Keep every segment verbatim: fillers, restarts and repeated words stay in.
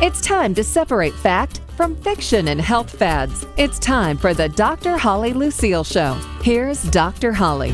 It's time to separate fact from fiction and health fads. It's time for the Doctor Holly Lucille Show. Here's Doctor Holly.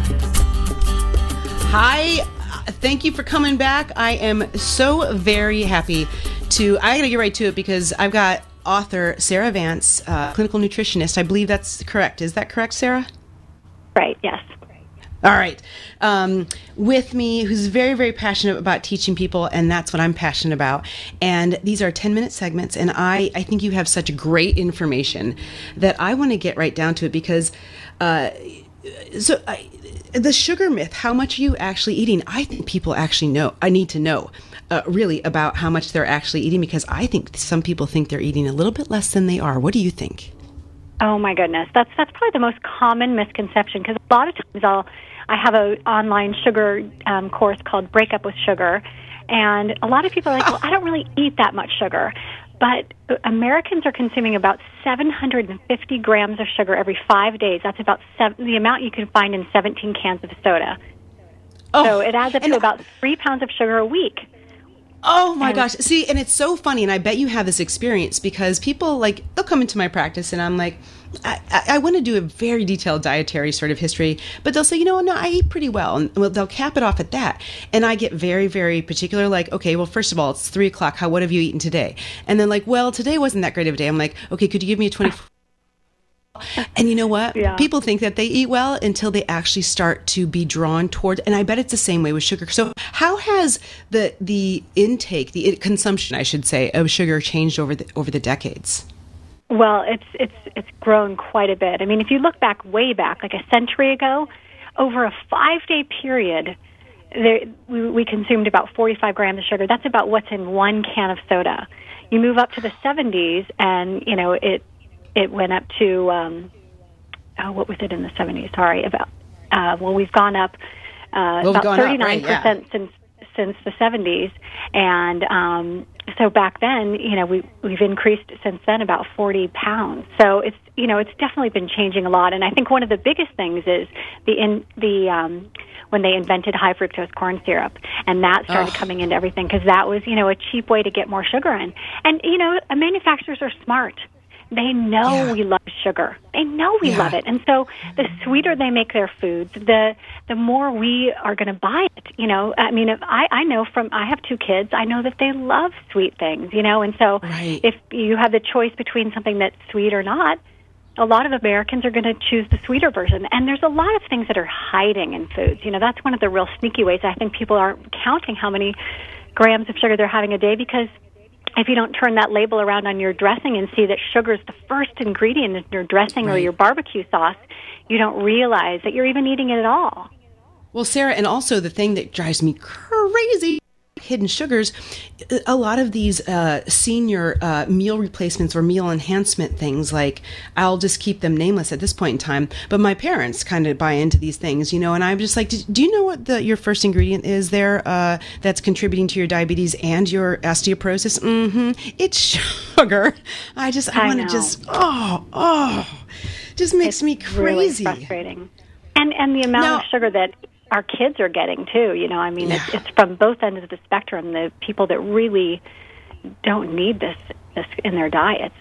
Hi, thank you for coming back. I am so very happy to, I gotta get right to it because I've got author Sarah Vance, uh, clinical nutritionist. I believe that's correct. Is that correct, Sarah? Right, yes. All right. Um, with me, who's very, very passionate about teaching people, and that's what I'm passionate about. And these are ten-minute segments, and I, I think you have such great information that I want to get right down to it because uh, so I, the sugar myth, how much are you actually eating? I think people actually know. I need to know uh, really about how much they're actually eating because I think some people think they're eating a little bit less than they are. What do you think? Oh, my goodness. That's that's probably the most common misconception because a lot of times I'll I have an online sugar um, course called Break Up with Sugar, and a lot of people are like, well, I don't really eat that much sugar. But Americans are consuming about seven hundred fifty grams of sugar every five days. That's about seven, the amount you can find in seventeen cans of soda. Oh, so it adds up to about three pounds of sugar a week. Oh my gosh. See, and it's so funny, and I bet you have this experience because people, like, they'll come into my practice and I'm like, I, I, I want to do a very detailed dietary sort of history, but they'll say, you know, no, I eat pretty well. And well, they'll cap it off at that. And I get very, very particular, like, okay, well, first of all, it's three o'clock. How, what have you eaten today? And then like, well, today wasn't that great of a day. I'm like, okay, could you give me a twenty-four? And you know what? Yeah. People think that they eat well until they actually start to be drawn toward, and I bet it's the same way with sugar. So how has the the intake, the consumption, I should say, of sugar changed over the over the decades? Well, it's it's it's grown quite a bit. I mean, if you look back way back, like a century ago, over a five-day period, there, we, we consumed about forty-five grams of sugar. That's about what's in one can of soda. You move up to the seventies, and you know it it went up to um, oh, what was it in the seventies? Sorry, about uh, well, we've gone up uh, well, about thirty-nine right, percent yeah. since since the seventies, and um, so back then, you know, we we've increased since then about forty pounds. So it's you know it's definitely been changing a lot, and I think one of the biggest things is the in the um, when they invented high fructose corn syrup, and that started oh. coming into everything because that was you know a cheap way to get more sugar in, and you know manufacturers are smart. They know yeah. we love sugar. They know we yeah. love it. And so the sweeter they make their foods, the the more we are going to buy it. You know, I mean, if I, I know from, I have two kids, I know that they love sweet things, you know, and so right. if you have the choice between something that's sweet or not, a lot of Americans are going to choose the sweeter version. And there's a lot of things that are hiding in foods. You know, that's one of the real sneaky ways I think people aren't counting how many grams of sugar they're having a day because if you don't turn that label around on your dressing and see that sugar is the first ingredient in your dressing right. or your barbecue sauce, you don't realize that you're even eating it at all. Well, Sarah, and also the thing that drives me crazy, hidden sugars, a lot of these uh, senior uh, meal replacements or meal enhancement things, like I'll just keep them nameless at this point in time, but my parents kind of buy into these things, you know, and I'm just like, do you know what the, your first ingredient is there uh, that's contributing to your diabetes and your osteoporosis? Mm-hmm. It's sugar. I just, I, I want to just, oh, oh, just makes it's me crazy. Really frustrating. And, and the amount now, of sugar that our kids are getting too, you know, I mean, yeah. it's, it's from both ends of the spectrum, the people that really don't need this, this in their diets.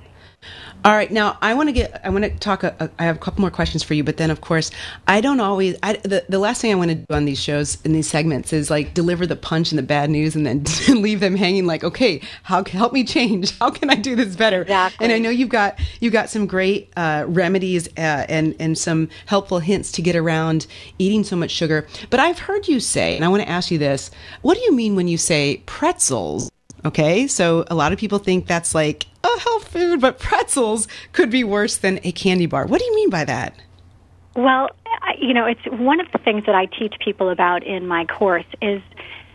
All right. Now, I want to get, I want to talk, a, a, I have a couple more questions for you, but then, of course, I don't always, I, the, the last thing I want to do on these shows, in these segments, is like deliver the punch and the bad news and then leave them hanging like, okay, how help me change? How can I do this better? Exactly. And I know you've got, you've got some great uh, remedies uh, and, and some helpful hints to get around eating so much sugar. But I've heard you say, and I want to ask you this, what do you mean when you say pretzels? Okay, so a lot of people think that's like a health food, but pretzels could be worse than a candy bar. What do you mean by that? Well, I, you know, it's one of the things that I teach people about in my course is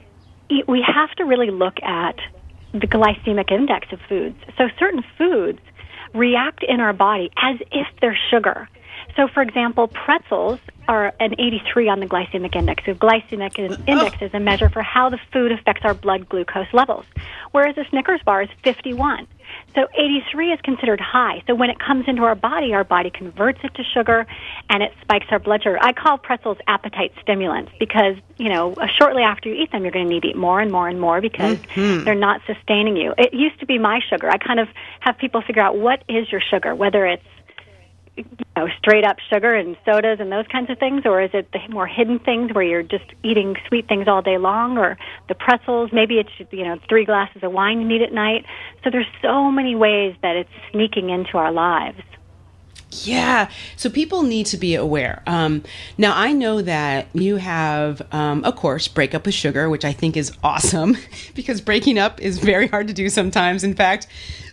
we have to really look at the glycemic index of foods. So certain foods react in our body as if they're sugar. So, for example, pretzels are an eighty-three on the glycemic index. So glycemic index is a measure for how the food affects our blood glucose levels. whereas a Snickers bar is fifty-one. So eighty-three is considered high. So when it comes into our body, our body converts it to sugar, and it spikes our blood sugar. I call pretzels appetite stimulants because, you know, shortly after you eat them, you're going to need to eat more and more and more because mm-hmm. they're not sustaining you. It used to be my sugar. I kind of have people figure out what is your sugar, whether it's, you know, straight up sugar and sodas and those kinds of things, or is it the more hidden things where you're just eating sweet things all day long, or the pretzels, maybe it's, you know, three glasses of wine you need at night. So there's so many ways that it's sneaking into our lives. Yeah. So people need to be aware. Um, now, I know that you have, um, of course, Break Up with Sugar, which I think is awesome because breaking up is very hard to do sometimes. In fact,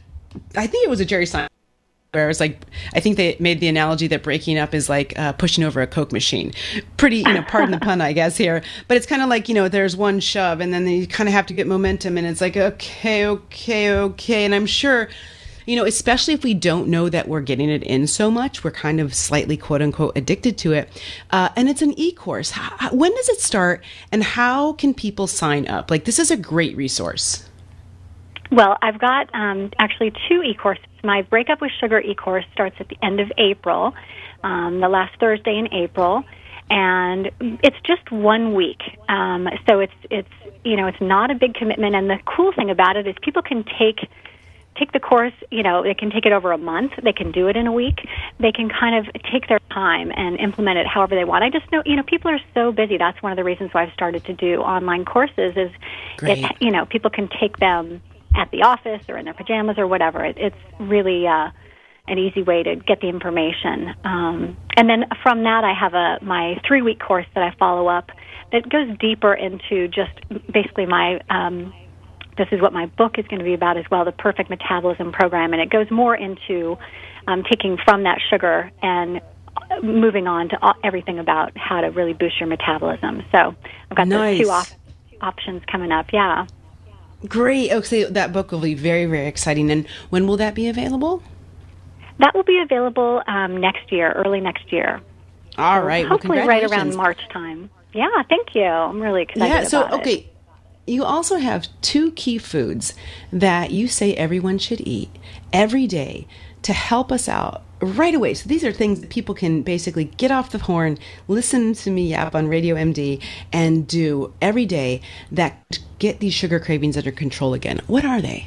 I think it was a Jerry Seinfeld where it's like, I think they made the analogy that breaking up is like uh, pushing over a Coke machine. Pretty, you know, pardon the pun, I guess, here. But it's kind of like, you know, there's one shove and then you kind of have to get momentum and it's like, okay, okay, okay. And I'm sure, you know, especially if we don't know that we're getting it in so much, we're kind of slightly, quote unquote, addicted to it. Uh, and it's an e-course. How, when does it start and how can people sign up? Like, this is a great resource. Well, I've got um, actually two e-courses. My Break Up with Sugar e-course starts at the end of April, um, the last Thursday in April, and it's just one week. Um, so it's it's you know it's not a big commitment, and the cool thing about it is people can take take the course. You know, they can take it over a month. They can do it in a week. They can kind of take their time and implement it however they want. I just know you know people are so busy. That's one of the reasons why I've started to do online courses. Is it, you know people can take them at the office or in their pajamas or whatever. It, it's really uh, an easy way to get the information. Um, and then from that, I have a my three-week course that I follow up that goes deeper into just basically my, um, this is what my book is going to be about as well, the Perfect Metabolism Program. And it goes more into um, taking from that sugar and moving on to everything about how to really boost your metabolism. So I've got nice. those two op- options coming up, yeah. Great. Okay, that book will be very, very exciting. And when will that be available? That will be available um, next year, early next year. All so right. Hopefully well, right around March time. Yeah, thank you. I'm really excited yeah, so, about okay. it. You also have two key foods that you say everyone should eat every day to help us out right away. So these are things that people can basically get off the horn, listen to me yap on Radio M D, and do every day that get these sugar cravings under control again. What are they?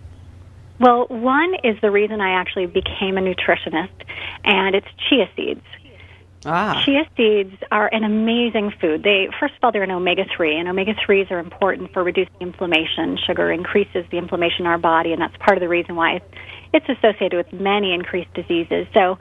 Well, one is the reason I actually became a nutritionist, and it's chia seeds. Ah. Chia seeds are an amazing food. They, first of all, they're an omega three, and omega threes are important for reducing inflammation. Sugar increases the inflammation in our body, and that's part of the reason why it's, it's associated with many increased diseases. So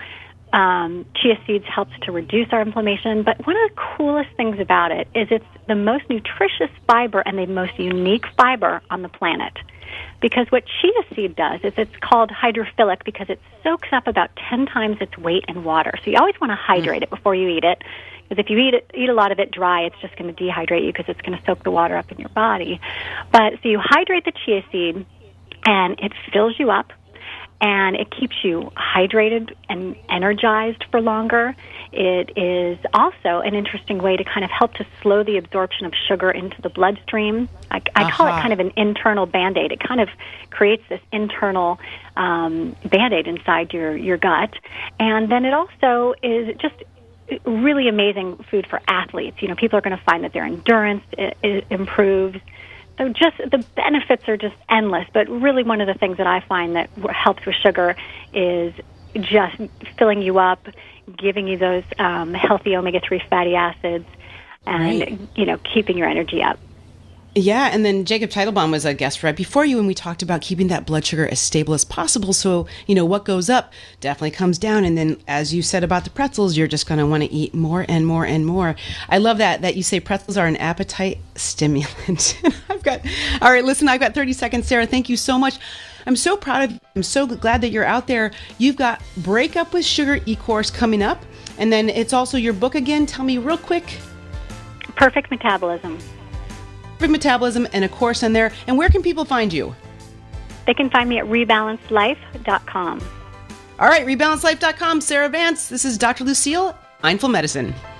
um, chia seeds helps to reduce our inflammation, but one of the coolest things about it is it's the most nutritious fiber and the most unique fiber on the planet. Because what chia seed does is it's called hydrophilic because it soaks up about ten times its weight in water. So you always want to hydrate it before you eat it. Because if you eat it, eat a lot of it dry, it's just going to dehydrate you because it's going to soak the water up in your body. But so you hydrate the chia seed, and it fills you up, and it keeps you hydrated and energized for longer. It is also an interesting way to kind of help to slow the absorption of sugar into the bloodstream. I, I uh-huh. call it kind of an internal Band-Aid. It kind of creates this internal um, Band-Aid inside your, your gut. And then it also is just really amazing food for athletes. You know, people are going to find that their endurance it, it improves. So just the benefits are just endless. But really one of the things that I find that helps with sugar is just filling you up, giving you those um, healthy omega three fatty acids, and, right. you know, keeping your energy up. Yeah, and then Jacob Teitelbaum was a guest right before you, and we talked about keeping that blood sugar as stable as possible. So, you know, what goes up definitely comes down. And then, as you said about the pretzels, you're just going to want to eat more and more and more. I love that, that you say pretzels are an appetite stimulant. I've got, all right, listen, I've got thirty seconds, Sarah. Thank you so much. I'm so proud of you. I'm so glad that you're out there. You've got Break Up with Sugar e-course coming up. And then it's also your book again. Tell me real quick. Perfect Metabolism. Perfect Metabolism and a course in there. And where can people find you? They can find me at rebalance life dot com. All right, rebalance life dot com. Sarah Vance, this is Doctor Lucille, Mindful Medicine.